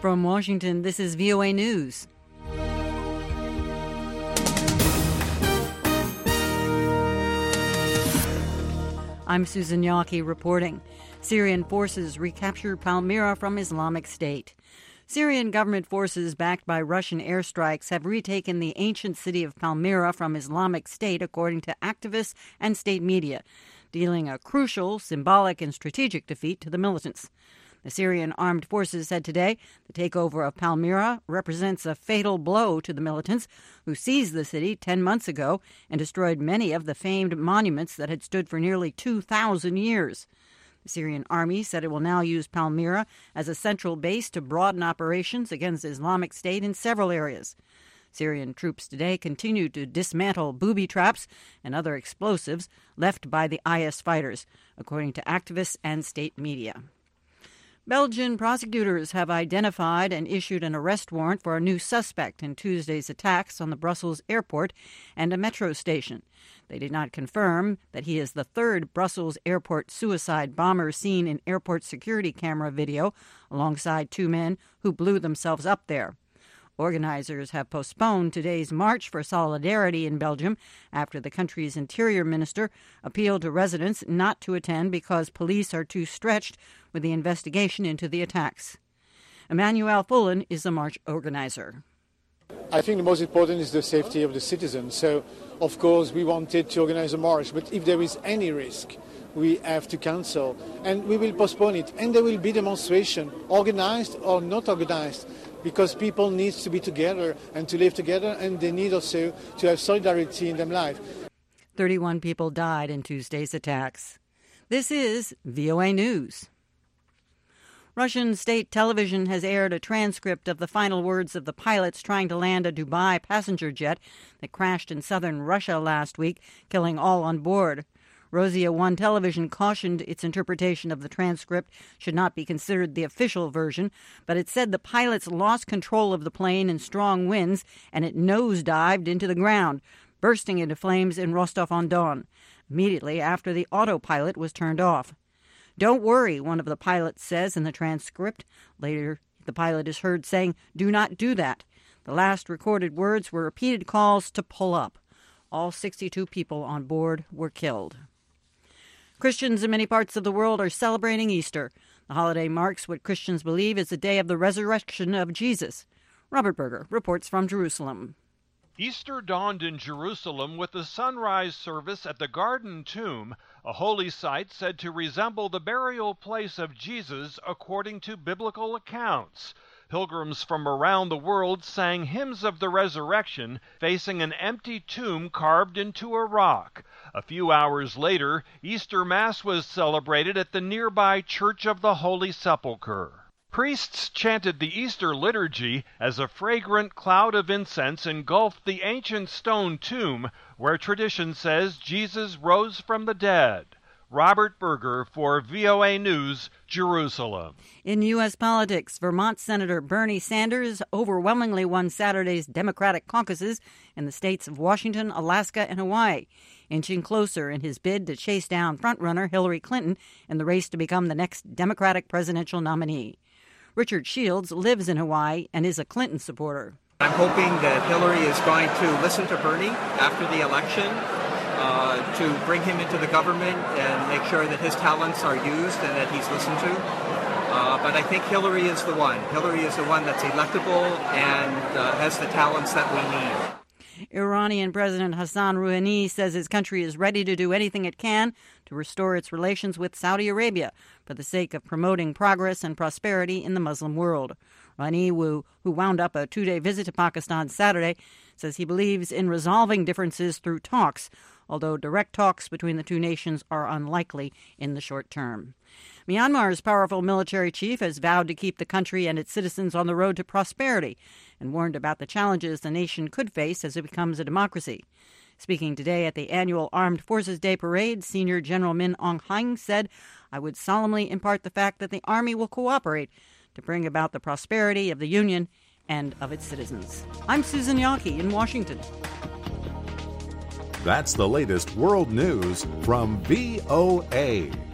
From Washington, this is VOA News. I'm Susan Yaki reporting. Syrian forces recapture Palmyra from Islamic State. Syrian government forces backed by Russian airstrikes have retaken the ancient city of Palmyra from Islamic State, according to activists and state media, dealing a crucial, symbolic, and strategic defeat to the militants. The Syrian armed forces said today the takeover of Palmyra represents a fatal blow to the militants who seized the city 10 months ago and destroyed many of the famed monuments that had stood for nearly 2,000 years. The Syrian army said it will now use Palmyra as a central base to broaden operations against Islamic State in several areas. Syrian troops today continue to dismantle booby traps and other explosives left by the IS fighters, according to activists and state media. Belgian prosecutors have identified and issued an arrest warrant for a new suspect in Tuesday's attacks on the Brussels airport and a metro station. They did not confirm that he is the third Brussels airport suicide bomber seen in airport security camera video, alongside two men who blew themselves up there. Organizers have postponed today's March for Solidarity in Belgium after the country's interior minister appealed to residents not to attend because police are too stretched with the investigation into the attacks. Emmanuel Fullen is the march organizer. I think the most important is the safety of the citizens. So, of course, we wanted to organize a march, but if there is any risk, we have to cancel, and we will postpone it. And there will be demonstration, organized or not organized, because people need to be together and to live together, and they need also to have solidarity in their life. 31 people died in Tuesday's attacks. This is VOA News. Russian state television has aired a transcript of the final words of the pilots trying to land a Dubai passenger jet that crashed in southern Russia last week, killing all on board. Rosia One Television cautioned its interpretation of the transcript should not be considered the official version, but it said the pilots lost control of the plane in strong winds and it nosedived into the ground, bursting into flames in Rostov-on-Don, immediately after the autopilot was turned off. "Don't worry," one of the pilots says in the transcript. Later, the pilot is heard saying, "Do not do that." The last recorded words were repeated calls to pull up. All 62 people on board were killed. Christians in many parts of the world are celebrating Easter. The holiday marks what Christians believe is the day of the resurrection of Jesus. Robert Berger reports from Jerusalem. Easter dawned in Jerusalem with the sunrise service at the Garden Tomb, a holy site said to resemble the burial place of Jesus according to biblical accounts. Pilgrims from around the world sang hymns of the resurrection, facing an empty tomb carved into a rock. A few hours later, Easter Mass was celebrated at the nearby Church of the Holy Sepulchre. Priests chanted the Easter liturgy as a fragrant cloud of incense engulfed the ancient stone tomb where tradition says Jesus rose from the dead. Robert Berger for VOA News, Jerusalem. In U.S. politics, Vermont Senator Bernie Sanders overwhelmingly won Saturday's Democratic caucuses in the states of Washington, Alaska, and Hawaii, inching closer in his bid to chase down frontrunner Hillary Clinton in the race to become the next Democratic presidential nominee. Richard Shields lives in Hawaii and is a Clinton supporter. I'm hoping that Hillary is going to listen to Bernie after the election to bring him into the government and make sure that his talents are used and that he's listened to. But I think Hillary is the one. Hillary is the one that's electable and has the talents that we need. Iranian President Hassan Rouhani says his country is ready to do anything it can to restore its relations with Saudi Arabia for the sake of promoting progress and prosperity in the Muslim world. Rouhani, who wound up a two-day visit to Pakistan Saturday, says he believes in resolving differences through talks, although direct talks between the two nations are unlikely in the short term. Myanmar's powerful military chief has vowed to keep the country and its citizens on the road to prosperity and warned about the challenges the nation could face as it becomes a democracy. Speaking today at the annual Armed Forces Day parade, Senior General Min Aung Hlaing said, "I would solemnly impart the fact that the Army will cooperate to bring about the prosperity of the Union and of its citizens." I'm Susan Yaki in Washington. That's the latest world news from VOA.